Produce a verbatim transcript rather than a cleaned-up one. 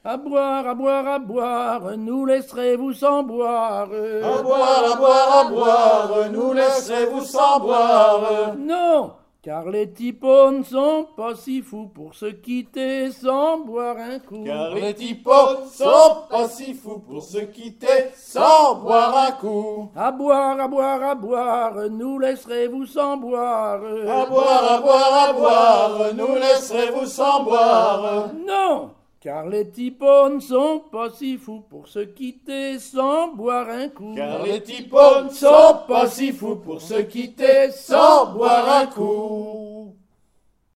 À boire, à boire, à boire, nous laisserez-vous sans boire? À boire, à boire, à boire, nous laisserez-vous sans boire? Non, car les typos ne sont pas si fous pour se quitter sans boire un coup. Car les typos sont pas si fous pour se quitter sans boire un coup. À boire, à boire, à boire, nous laisserez-vous sans boire? À boire, à boire, à boire, nous laisserez-vous sans boire? Non, car les typos ne sont pas si fous pour se quitter sans boire un coup. Car les typos ne sont pas si fous pour se quitter sans boire un coup.